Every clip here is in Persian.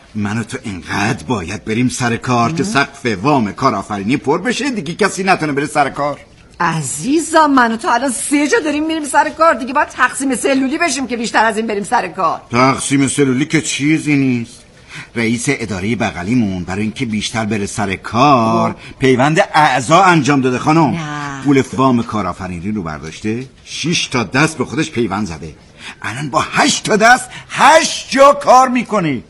من و تو اینقدر باید بریم سر کار که سقف وام کارآفرینی پر بشه، دیگه کسی نتونه بره سر کار. عزیزم من و تو الان 3 جا داریم میریم سر کار، دیگه باید تقسیم سلولی بشیم که بیشتر از این بریم سر کار. تقسیم سلولی که چیزی نیست. رئیس اداره بغلیمون برای اینکه بیشتر بره سر کار پیوند اعضا انجام داده خانم. پول وام کارآفرینی رو برداشته، 6 تا دست به خودش پیوند زده، الان با 8 تا دست 8 جا کار میکنه.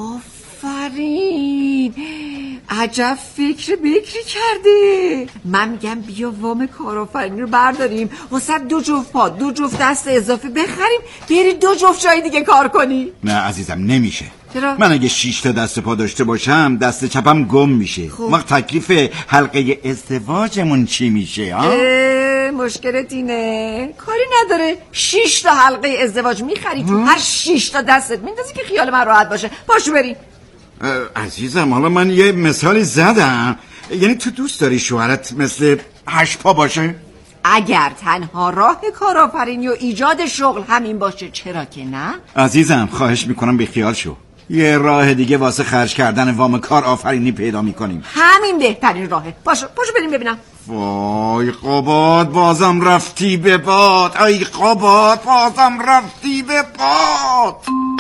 آفرین، عجب فکر بکری کرده. من میگم بیا وام کارآفرینی رو برداریم واسه 2 جفت پا 2 جفت دست اضافه بخریم، بیاری 2 جفت جای دیگه کار کنی. نه عزیزم نمیشه. چرا؟ من اگه 6 تا دست پا داشته باشم دست چپم گم میشه. ما تکلیف حلقه ازدواجمون چی میشه؟ مشکلت اینه کاری نداره، 6 تا حلقه ازدواج میخری تو هر 6 تا دستت میندازی که خیال من راحت باشه. پاشو بریم. عزیزم حالا من یه مثالی زدم، یعنی تو دوست داری شوهرت مثل 8 پا باشه؟ اگر تنها راه کارآفرینی و ایجاد شغل همین باشه چرا که نه؟ عزیزم خواهش میکنم بیخیال شو، یه راه دیگه واسه خرج کردن وام کارآفرینی پیدا میکنیم. همین بهترین راهه. پاشو بریم ببینم. وای قباد بازم رفتی به باد، ای قباد بازم رفتی به باد.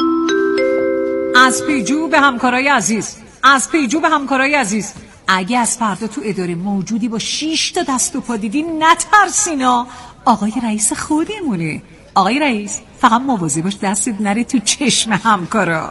از پیجو به همکارای عزیز، از پیجو به همکارای عزیز، اگه از فردا تو اداره موجودی با 6 تا دست و پا دیدی نترسینا، آقای رئیس خودمونه. آقای رئیس فقط مواظب باش دستت نره تو چشم همکارا.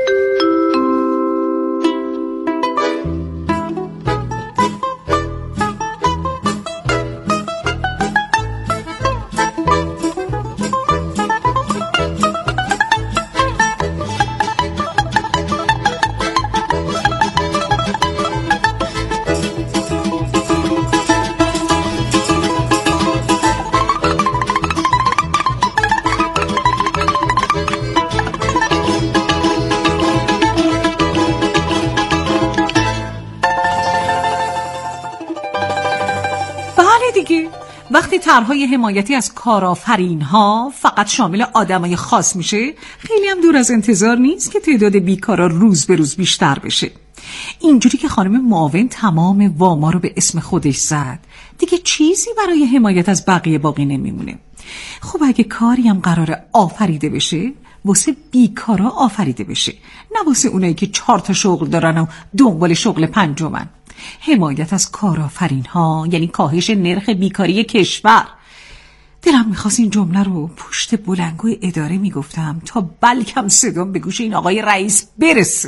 وقتی طرحهای حمایتی از کارآفرین‌ها فقط شامل آدمای خاص میشه، خیلی هم دور از انتظار نیست که تعداد بیکارا روز به روز بیشتر بشه. اینجوری که خانم معاون تمام واما رو به اسم خودش زد، دیگه چیزی برای حمایت از بقیه باقی نمیمونه. خب اگه کاری هم قراره آفریده بشه، واسه بیکارا آفریده بشه، نه واسه اونایی که 4 تا شغل دارن و دنبال شغل 5م. حمایت از کارآفرین‌ها یعنی کاهش نرخ بیکاری کشور. دلم میخواست این جمله رو پشت بلندگوی اداره میگفتم تا بلکم صدام به گوش این آقای رئیس برسه.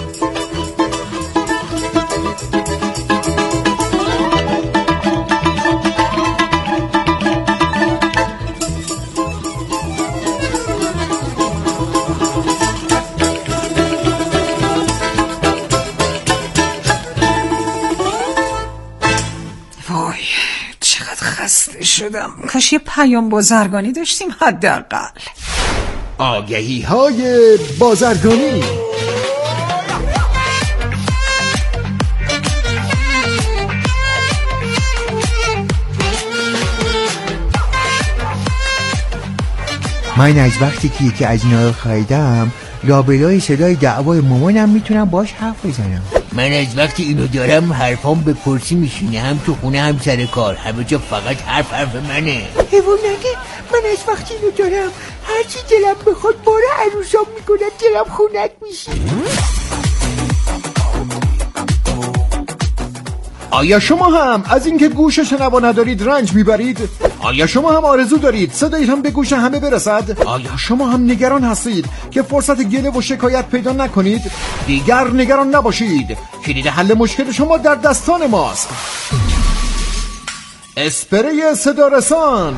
خسته شدم، کاش یه پیام بازرگانی داشتیم حداقل. آگهی های بازرگانی. من از وقتی که یکی از اینا رو خریدم لابلای صدای دعوای مامانم میتونم باش حرف بزنم. من از وقتی اینو دارم حرفام به پرسی میشینه، هم تو خونه هم سر کار، همه جا فقط حرف منه. حیوان نگه، من از وقتی اینو دارم هرچی دلم بخواد باره عروسام میکنم، دلم خونک میشه. آیا شما هم از اینکه گوش شنوا ندارید رنج میبرید؟ آیا شما هم آرزو دارید صدایتان به گوش همه برسد؟ آیا شما هم نگران هستید که فرصت گله و شکایت پیدا نکنید؟ دیگر نگران نباشید، کلید حل مشکل شما در دستان ماست. اسپری صدا رسان.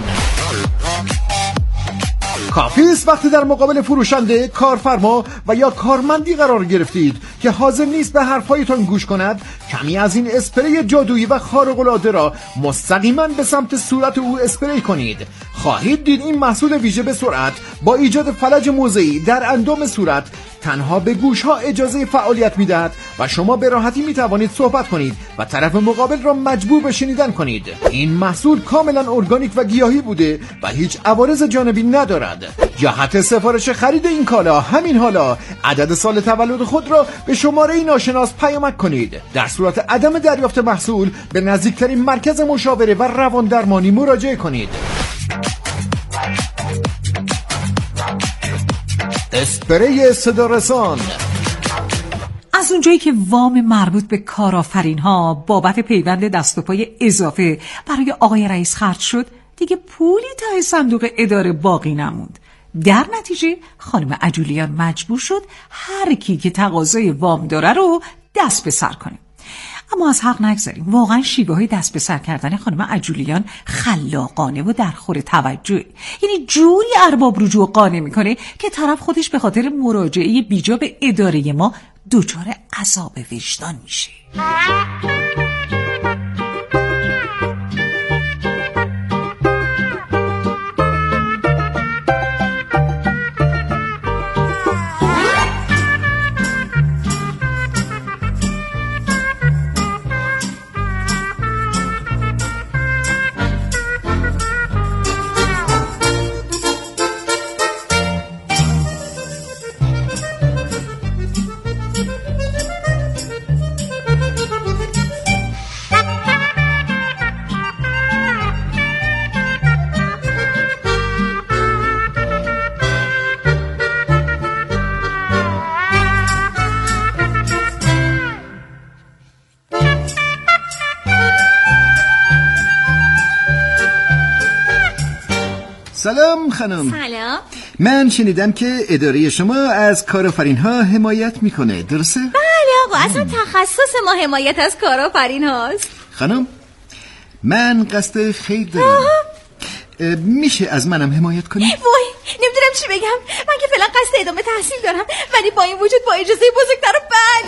کافی است وقتی در مقابل فروشنده، کارفرما و یا کارمندی قرار گرفتید که حاضر نیست به حرفایتان گوش کند، کمی از این اسپری جادویی و خارق‌العاده را مستقیما به سمت صورت او اسپری کنید. خواهید دید این محصول ویژه به سرعت با ایجاد فلج موضعی در اندام صورت تنها به گوش‌ها اجازه فعالیت می‌دهد و شما به راحتی می‌توانید صحبت کنید و طرف مقابل را مجبور به شنیدن کنید. این محصول کاملا ارگانیک و گیاهی بوده و هیچ عوارض جانبی ندارد. جهت سفارش خرید این کالا همین حالا عدد سال تولد خود را به به شماره ناشناس پیامک کنید. در صورت عدم دریافت محصول به نزدیکترین مرکز مشاوره و روان درمانی مراجعه کنید. اسپری صدارسان. از اونجایی که وام مربوط به کارآفرین ها بابت پیوند دست و پای اضافه برای آقای رئیس خرج شد، دیگه پولی ته صندوق اداره باقی نموند. در نتیجه خانم عجولیان مجبور شد هر کی که تقاضای وام داره رو دست به سر کنه. اما از حق نگذاریم، واقعا شیوه های دست به سر کردن خانم عجولیان خلاقانه و درخور توجه. یعنی جوری ارباب رجوع قانع میکنه که طرف خودش به خاطر مراجعه بیجا به اداره ما دچار عذاب وجدان میشه. سلام خانم. سلام. من شنیدم که اداره شما از کارآفرین ها حمایت میکنه، درسته؟ بله آقا، اصلا تخصص ما حمایت از کارآفرین هاست. خانم من قصد خیر دارم. میشه از منم حمایت کنی؟ وای نمیدونم چی بگم، من که فعلا قصد ادامه تحصیل دارم، ولی با این وجود با اجازه بزرگتر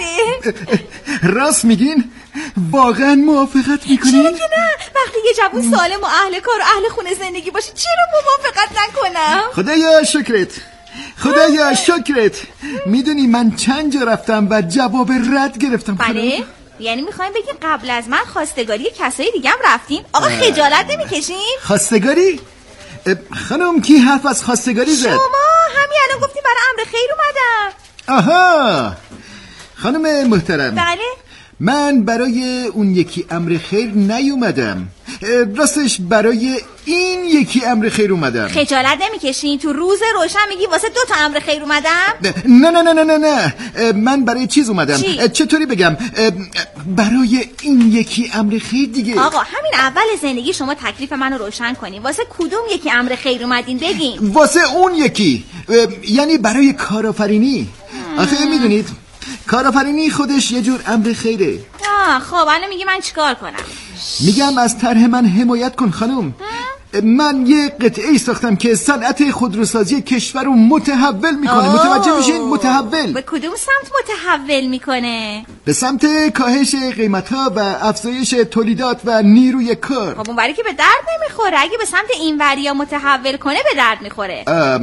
بله. راست میگین؟ واقعا موافقت میکنین؟ چرا که نه، وقتی یه جوون سالم و اهل کار و اهل خونه زندگی باشه چرا موافقت نکنم؟ خدایا شکرت، خدایا شکرت. میدونی من چند جا رفتم و جواب رد گرفتم. بله؟ یعنی میخوایم بگیم قبل از من خواستگاری کسای دیگه هم رفتیم؟ آقا خجالت نمیکشیم؟ خواستگاری؟ خانم کی حرف از خواستگاری زد؟ شما همین الان گفتیم برای امر خیر اومدم. آها خانم محترم، بله؟ من برای اون یکی امر خیر نیومدم، راستش برای این یکی امر خیر اومدم. خجالت نمیکشین تو روز روشن میگی واسه 2 تا امر خیر اومدم؟ نه نه نه نه نه، من برای چیز اومدم. چطوری بگم؟ برای این یکی امر خیر دیگه. آقا همین اول زندگی شما تکلیف منو روشن کنین، واسه کدوم یکی امر خیر اومدین بگین؟ واسه اون یکی، یعنی برای کارآفرینی. آخه میدونید کارآفرینی خودش یه جور امر خیره. خب الان میگی من چیکار کنم؟ میگم از طرح من حمایت کن خانم. من یه قطعه ساختم که صنعت خودروسازی کشور رو متحول میکنه. متوجه میشین؟ متحول. به کدوم سمت متحول میکنه؟ به سمت کاهش قیمت‌ها و افزایش تولیدات و نیروی کار. خب اون وری که به درد نمیخوره، اگه به سمت این وریا متحول کنه به درد میخوره.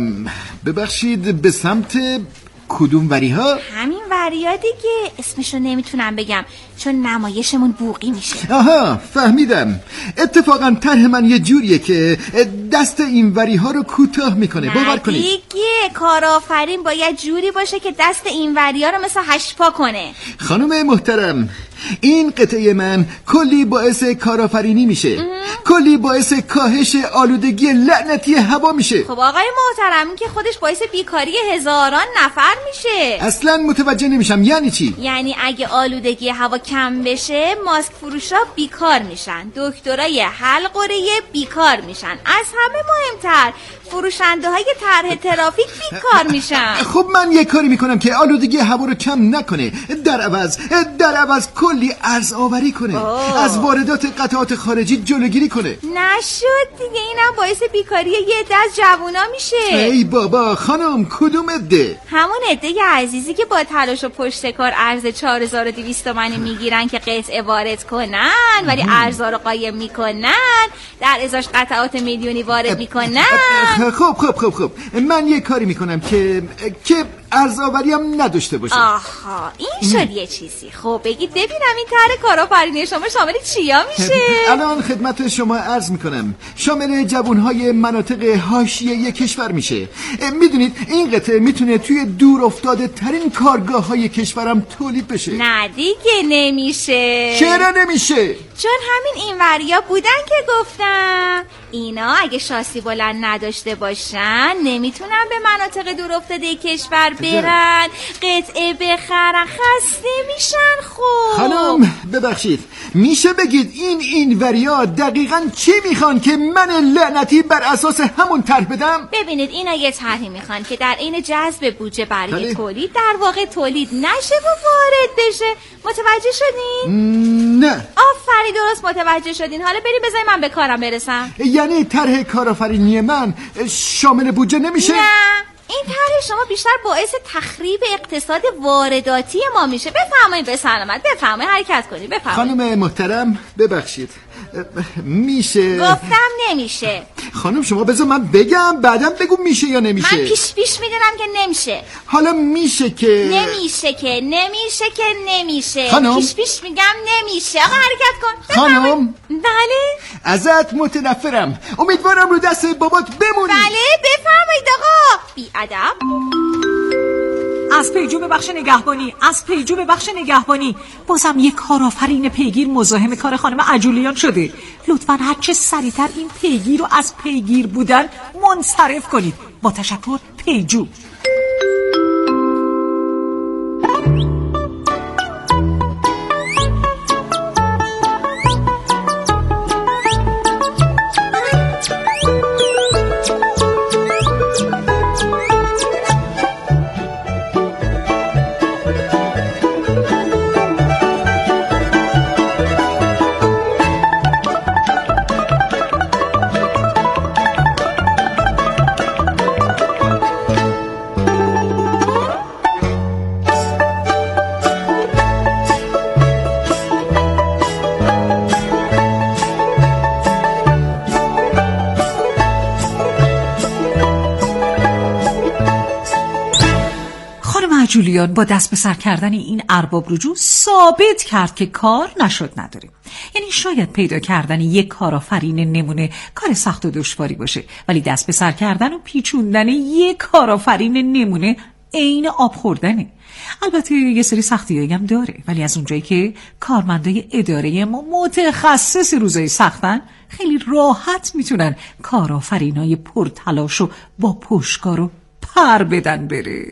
ببخشید به سمت کدوم وری ها؟ همین وریا دیگه، اسمشو نمیتونم بگم چون نمایشمون بوقی میشه. آها فهمیدم. اتفاقا طرح من یه جوریه که دست این وری ها رو کوتاه میکنه. باور کنید دیگه کارآفرین باید جوری باشه که دست این وریا رو مثل هشت‌پا کنه. خانم محترم این قطعه من کلی باعث کارآفرینی میشه، کلی باعث کاهش آلودگی لعنتی هوا میشه. خب آقای محترم این که خودش باعث بیکاری هزاران نفر میشه. اصلا متوجه نمیشم یعنی چی؟ یعنی اگه آلودگی هوا کم بشه ماسک فروشا بیکار میشن، دکترای حلق‌وره بیکار میشن، از همه مهمتر فروشنده های طرح ترافیک بیکار میشن. خب من یه کاری میکنم که آلودگی هوا رو کم نکنه، در عوض کلی ارز آوری کنه، از واردات قطعات خارجی جلوگیری کنه. نشد دیگه، اینم باعث بیکاری یه عده از جوونا میشه. ای بابا خانم کدوم عده؟ همون عده عزیزی که با تلاش و پشت کار ارز 4200 تومانی میگیرن که قطعه وارد کنن ولی ارزا رو قایم میکنن، در ازاش قطعات میلیونی وارد میکنن. خب من یه کاری میکنم که ارزآوری هم نداشته باشه. آها این شد یه چیزی. خب بگید ببینم این طرح کارآفرینی شما شامل چیا میشه؟ الان خدمت شما عرض میکنم شامل جوانهای مناطق حاشیه کشور میشه. میدونید این قطعه میتونه توی دور افتاده ترین کارگاه های کشورم تولید بشه. نه دیگه نمیشه. چرا نمیشه؟ چون همین اینوریا بودن که گفتم اینا اگه شاسی بلند نداشته باشن نمیتونن به مناطق دور افتاده کشور برن، قطعه بخرن، خسته میشن. خب خانم ببخشید میشه بگید این اینوریا دقیقاً چی میخوان که من لعنتی بر اساس همون طرح بدم؟ ببینید اینا یه طرحی میخوان که در این جذب بودجه برای تولید در واقع تولید نشه و وارد بشه. متوجه شدین؟ نه. آفرین درست متوجه شدین. حالا بریم بذارید من به کارم برسم. یعنی طرح کارآفرینی من شامل بودجه نمیشه؟ نه این طرح شما بیشتر باعث تخریب اقتصاد وارداتی ما میشه. بفرمایید به سلامت. بفرمایید حرکت کنید. بفرمایید. خانم محترم ببخشید میشه؟ گفتم نمیشه. خانم شما بذار من بگم بعدم بگو میشه یا نمیشه. من پیش میدونم که نمیشه. حالا میشه که نمیشه. خانم پیش میگم نمیشه. آقا حرکت کن. خانم بله ازت متنفرم. امیدوارم رو دست بابات بمونی. بله بفرمایید آقا. بی ادب. از پیجو به بخش نگهبانی بازم یک کارآفرین پیگیر مزاحم کار خانم عجولیان شده. لطفاً هر چه سریعتر این پیگیر رو از پیگیر بودن منصرف کنید. با تشکر پیجو. جولیان با دست به سر کردن این ارباب رجوع ثابت کرد که کار نشد نداره. یعنی شاید پیدا کردن یک کارآفرین نمونه کار سخت و دشواری باشه، ولی دست به سر کردن و پیچوندن یک کارآفرین نمونه عین آب خوردنه. البته یه سری سختیایی هم داره، ولی از اونجایی که کارمندای اداره ما متخصص روزای سختن خیلی راحت میتونن کارآفرینای پرتلاش و با پشتکار و پر بدن بره.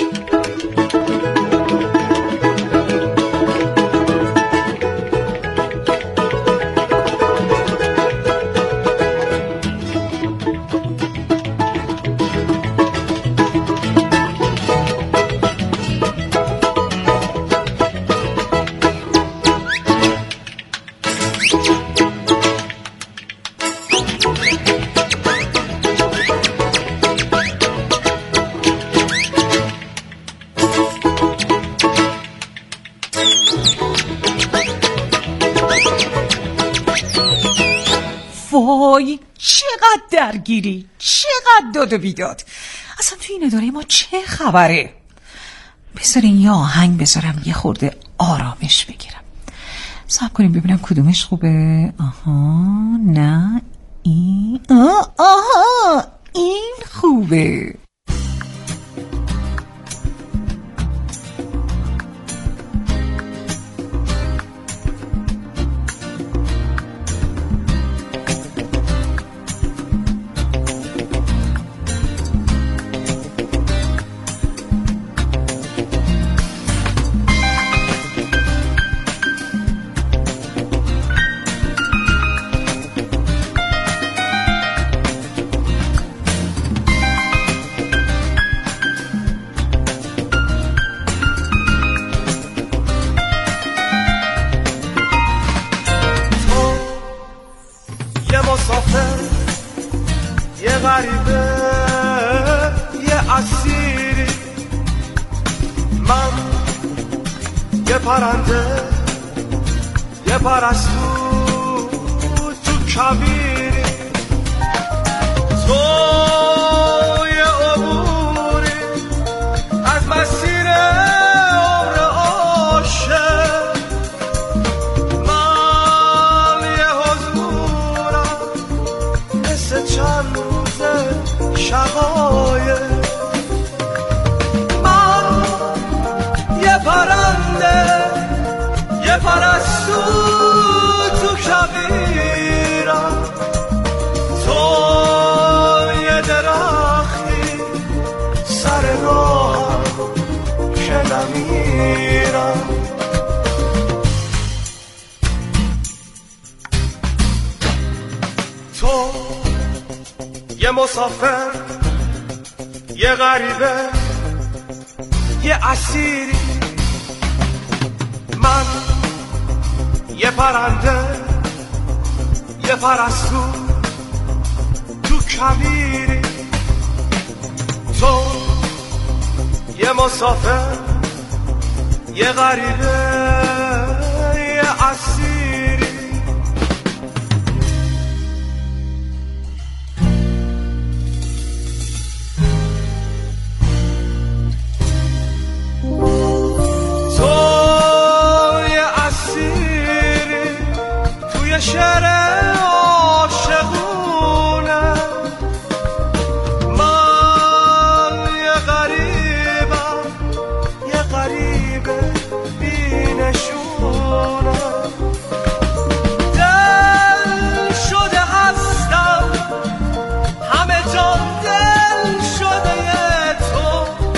وای چقدر درگیری، چقدر داد و بیداد. اصلا تو این اداره ما چه خبره؟ بذارین یه آهنگ بذارم یه خورده آرامش بگیرم. صبر کنیم ببینم کدومش خوبه. آها نه این آها این خوبه. پرنده یه پرستو تو کبیری تو یه عبوری از یه مسافر، یه غریبه، یه اسیری، من یه پرنده، یه پرستو تو کویری، تو یه مسافر، یه غریبه، یه اسیری. تو یه اسیری توی شهر عاشقونه، من یه غریبم، یه غریبه بینشونه، دل شده هستم همه جان، دل شده تو،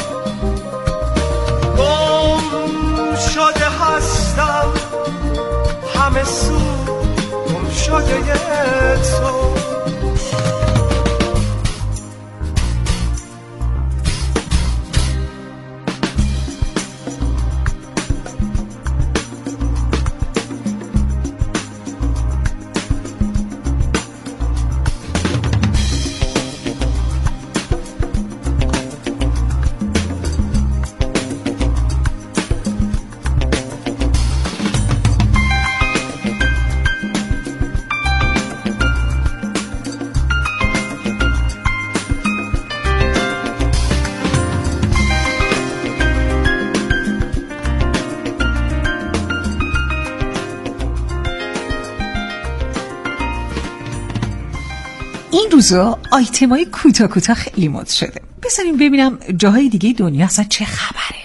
گم شده هستم همه سو، گم شده تو. این روزا آیتمای کوتاه خیلی مد شده. بذاریم ببینم جاهای دیگه دنیا اصلا چه خبره.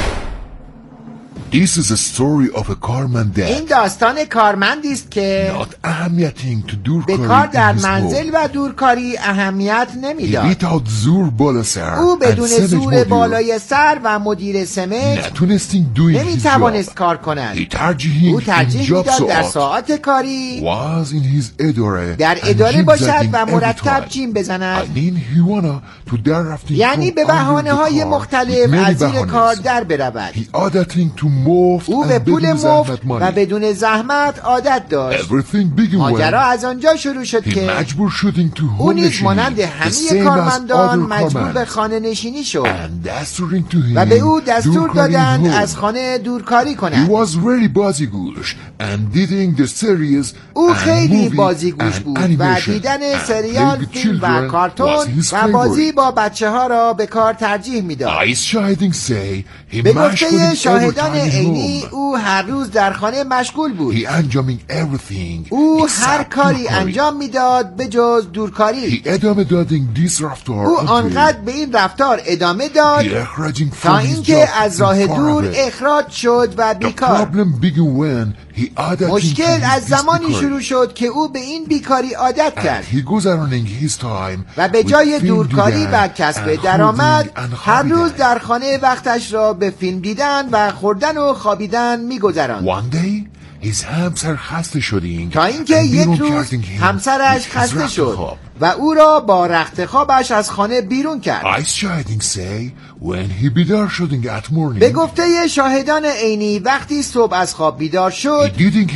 This is a story of a کارمند. این داستان کارمندی است که اهمیتی تو دورکاری به کار در منزل و دورکاری اهمیت نمیداد. او بدون زور بالای سر و مدیر سمت نمیتوانست کار کند. او ترجیح میداد در ساعات کاری در اداره باشد و مرتب جیم بزند. یعنی به بهانه‌های مختلف از زیر کار در برود. او به پول مفت و بدون زحمت عادت داشت. ماجرا از آنجا شروع شد که او نیز مانند همه کارمندان مجبور به خانه نشینی شد و به او دستور دادند از خانه دورکاری کند. او خیلی بازیگوش بود و دیدن سریال، فیلم و کارتون و بازی با بچه ها را به کار ترجیح میداد. به گفته شاهدان عینی او هر روز در خانه مشغول بود. او هر کاری انجام میداد به جز دورکاری. او آنقدر به این رفتار ادامه داد تا اینکه از راه دور اخراج شد و بیکار. مشکل از زمانی شروع شد که او به این بیکاری عادت کرد و به جای دورکاری و کسب درآمد هر روز در خانه وقتش را به فیلم دیدن و خوردن و خوابیدن می‌گذراند. تا اینکه یک روز همسرش خسته شد و او را با رخت خوابش از خانه بیرون کرد. به گفته شاهدان عینی وقتی صبح از خواب بیدار شد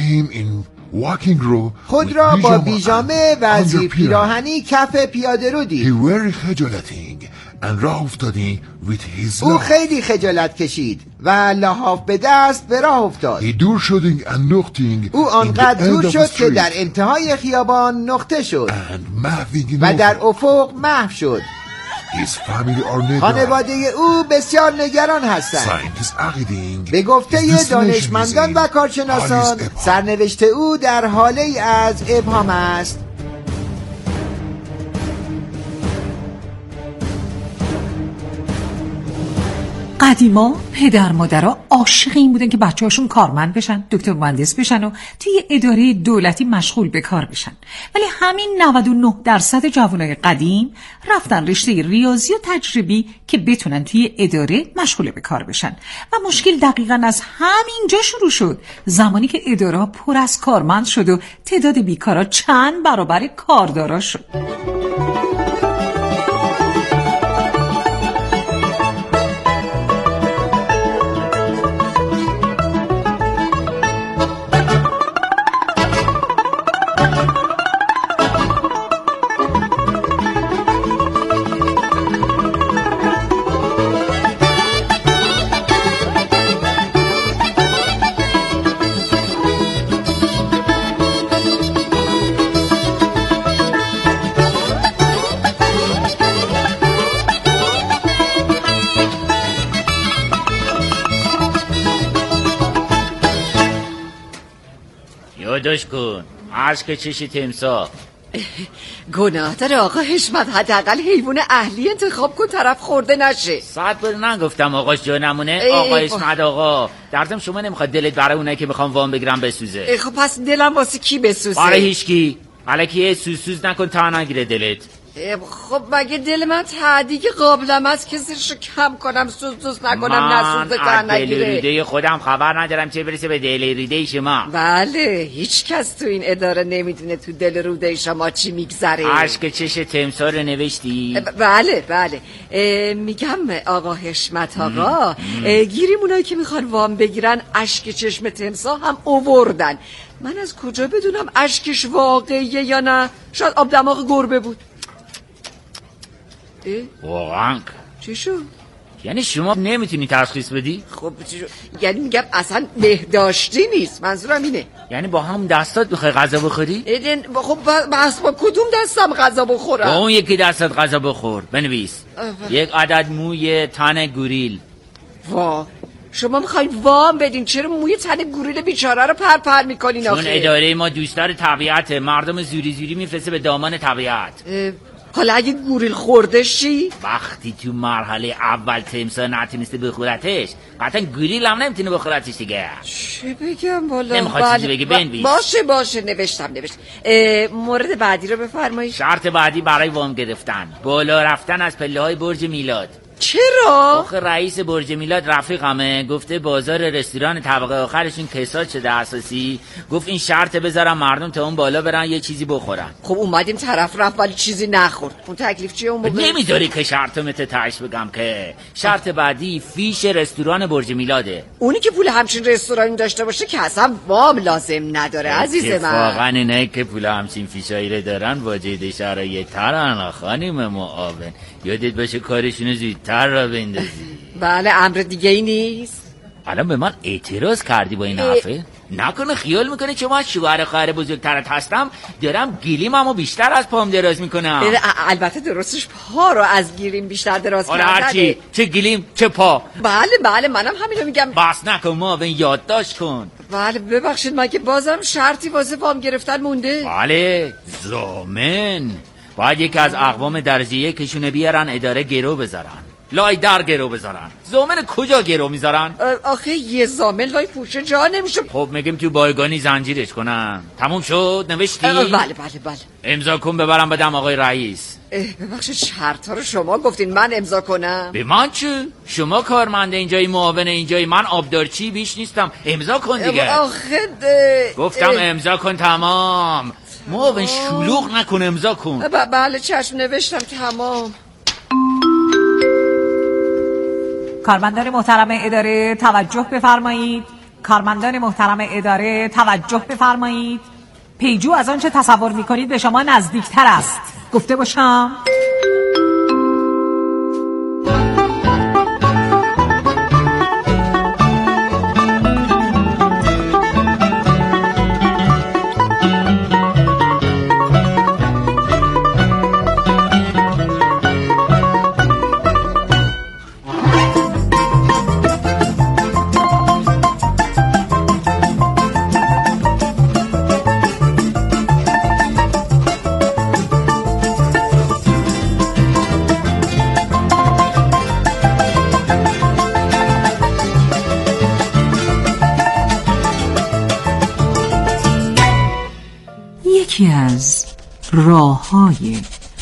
خود را با بیجامه و زیر پیراهنی کف پیاده رو دید. او خیلی خجالت کشید و لحاف به دست به راه افتاد. او آنقدر دور شد که در انتهای خیابان نقطه شد و در افق محو شد. خانواده او بسیار نگران هستند. به گفته دانشمندان و کارشناسان سرنوشت او در حاله از ابهام است. قدیما پدر مادرها عاشق این بودن که بچه‌هاشون کارمند بشن، دکتر مهندس بشن و توی اداره دولتی مشغول به کار بشن. ولی همین 99% جوانای قدیم رفتن رشته ریاضی و تجربی که بتونن توی اداره مشغول به کار بشن و مشکل دقیقاً از همینجا شروع شد، زمانی که اداره پر از کارمند شد و تعداد بیکارا چند برابر کاردارا شد. داداش کن عشق چش تمساح. گناه داره آقا حشمت، حداقل حیوان اهلی انتخاب کن طرف خورده نشه. 100 بار نگفتم آقاش جا نمونه. آقا حشمت آقا دردم شما نمیخواد دلت برای اونایی که میخوام وام بگیرم بسوزه. خب پس دلم واسه کی بسوزه؟ برای هیچکی. الکی سوز نکن تا نگیره دلت. خب مگه دل من تعدیق قابلم است کسیشو کم کنم سوز نکنم نسوزه کن نگیره؟ من دل ریده خودم خبر ندارم چه برسه به دل ریده شما. بله هیچ کس تو این اداره نمیدونه تو دل روده شما چی میگذره. عشق چش تمساح رو نوشتی؟ بله میگم آقا حشمت آقا گیریم اونایی که میخوان وام بگیرن اشک چشم تمساح هم اووردن. من از کجا بدونم اشکش واقعیه یا نه؟ شاید آب دماغ گربه بود. واقعا چی شد؟ یعنی شما نمیتونی تشخیص بدی؟ خب یعنی میگم اصلا بهداشتی نیست، منظورم اینه. یعنی با هم دستات بخوای غذا بخوری؟ خب بس با کدوم دستم غذا بخورم؟ با اون یکی دستت غذا بخور. بنویس یک عدد موی تن گوریل. وا شما میخواین وام بدین، چرا موی تن گوریل بیچاره رو پر میکنین آخه؟ چون اداره ما دوستدار طبیعت، مردم زوری میفرسته به دامان طبیعت. حالا اگه گوریل خورده چی؟ وقتی تو مرحله اول تمساح نتونسته بخورتش، قطعا گوریل هم نمیتونه بخورتش دیگه. چه بگم والا؟ نمیخواد چیزی بگی بنویس. باشه نوشتم. مورد بعدی رو بفرمایید. شرط بعدی برای وام گرفتن بالا رفتن از پله‌های برج میلاد. چرا؟ آخه رئیس برج میلاد رفیقمه، گفته بازار رستوران طبقه آخرشون کساد شده اساسی، گفت این شرط بذارم مردم تا اون بالا برن یه چیزی بخورن. خب اومدیم طرف رفت ولی چیزی نخورد. اون تکلیف چیه اون موقع؟ نمیذاری که شرطم تهش بگم که شرط بعدی فیش رستوران برج میلاده. اونی که پول همچین رستورانی داشته باشه که اصلا وام لازم نداره عزیز من. اتفاقا اینه که پول همچین فیشایی رو دارن واجد شرایط ترن خانم معاون. یادت باشه کارشونو زودتر را بندازی. بله امر دیگه ای نیست. الان به من اعتراض کردی با این حرفه؟ نکنه خیال میکنه چون من شوهر خواهر بزرگترت هستم دارم گیلیممو بیشتر از پام دراز میکنم. البته درستش پا رو از گیلیم بیشتر دراز کردنه. هرچی چه گیلیم چه پا. بله منم همینو میگم. بس نکن معاون یادداشت کن. بله ببخشید مگه بازم شرطی واسه وام گرفتن مونده؟ بله ضامن باید یکی از اقوام درجه کشونه بیارن اداره گرو بذارن، لای در گرو بذارن. ضامن کجا گرو میذارن؟ آخه یه ضامن لای پوشه جا نمیشه. خب میگیم تو بایگانی زنجیرش کنن. تموم شد؟ نوشتی؟ بله امضا کن ببرم بدم آقای رئیس. ببخشید شرطا رو شما گفتین من امضا کنم؟ به من چه؟ شما کارمنده اینجای معاون اینجای من آبدارچی بیش نیستم. امضا کن دیگه. آخه گفتم امضا کن تمام. معاون شلوغ نکن امضا کن. بله چشم نوشتم تمام. کارمندان محترم اداره توجه بفرمایید. کارمندان محترم اداره توجه بفرمایید. پیجو از آنچه تصور میکنید به شما نزدیکتر است. گفته باشم یکی از راه‌های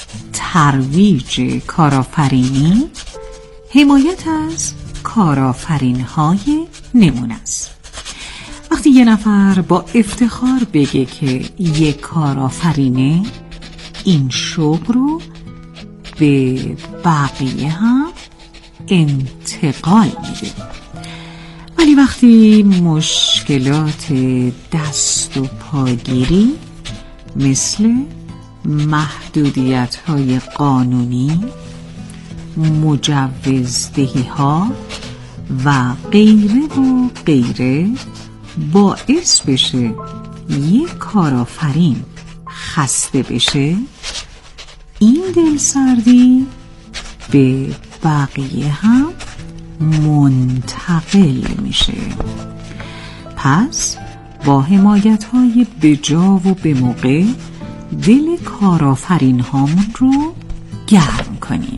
ترویج کارآفرینی حمایت از کارآفرین‌های نمونه است. وقتی یه نفر با افتخار بگه که یک کارآفرینه، این شغل رو به بقیه هم انتقال میده. ولی وقتی مشکلات دست و پاگیری مثل محدودیت‌های قانونی، مجوزدهی‌ها و غیره باعث بشه یک کارآفرین خسته بشه، این دلسردی به بقیه هم منتقل میشه. پس با حمایت‌های بجا و به موقع دل کارآفرین هامون رو گرم کنیم.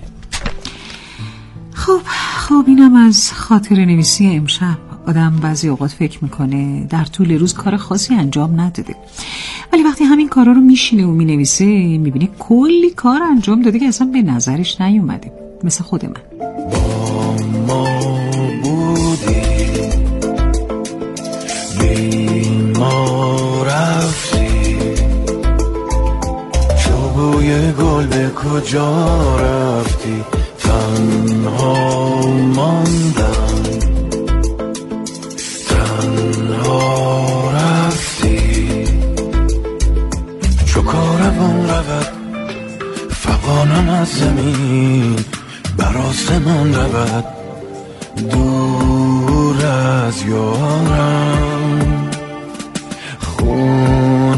خب اینم از خاطره نویسی امشب. آدم بعضی اوقات فکر میکنه در طول روز کار خاصی انجام نداده، ولی وقتی همین کارا رو میشینه و مینویسه میبینه کلی کار انجام داده که اصلا به نظرش نیومده. مثل خود من. با ما بودی بی ما رفتی، چوبوی گل به کجا رفتی، تنها ماندم، تنها رفتی، چو کاروان رود فغانم از زمین، بر آسمان رود دور از یارم، خون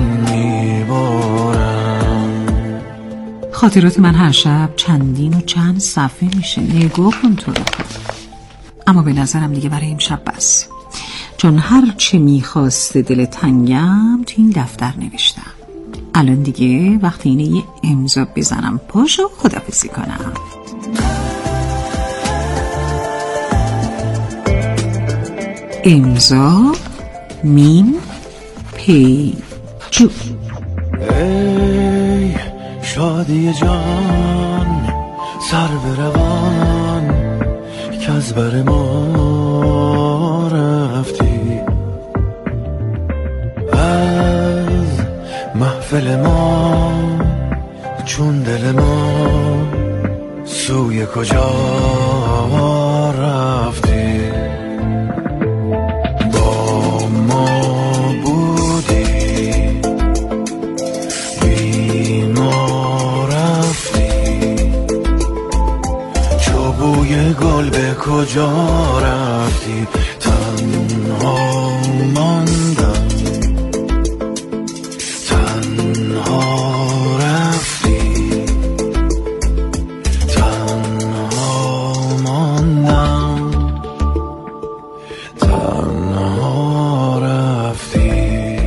میبارم. خاطرات من هر شب چندین و چند صفحه میشه. نگاه کن تو رو. اما به نظرم دیگه برای امشب بس، چون هر چه میخواسته دل تنگم تو این دفتر نوشتم. الان دیگه وقتی اینه یه امضا بزنم پاشو خداحافظی کنم. امضا میم پیجو. ای شادی جان سر بروان که از بر ما رفتی، از محفل ما چون دل ما سوی کجا رفتی. با ما بودی بی ما رفتی، چو بوی گل به کجا رفتی، تنها ماندم، تنها رفتی، تنها ماندم، تنها رفتی.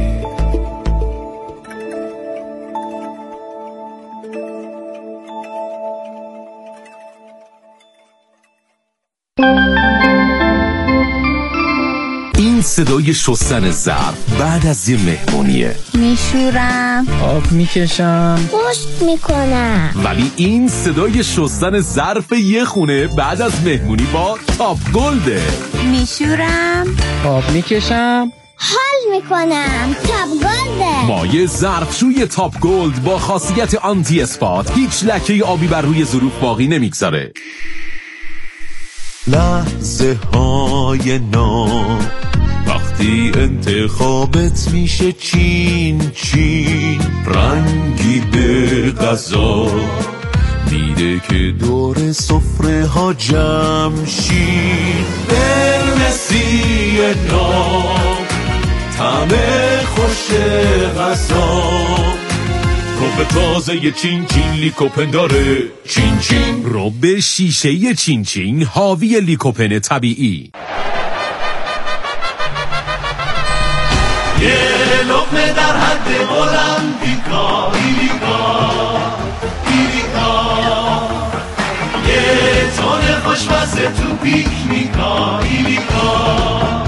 این صدای شستن ظرف بعد از یه مهمونیه. میشورم، آب میکشم، پشت میکنم. ولی این صدای شستن ظرف یه خونه بعد از مهمونی با تاپ گلده. میشورم، آب میکشم، حال میکنم. تاپ گلده. مایه ظرفشوی تاپ گلد با خاصیت آنتی اسپات هیچ لکه آبی بر روی ظروف باقی نمیگذاره. لحظه های نام وقتی انتخابت میشه چین چین، رنگی به غذا میده که دور سفره ها جمع شین، برنسی نام طعم خوش غذا، رب تازه چین چین لیکوپن داره، چین چین رب شیشه چین چین حاوی لیکوپن طبیعی. یه لقمه در حد المپیکا، ایلیکا ایلیکا، یه تون خوشمزه تو پیکنیکا، ایلیکا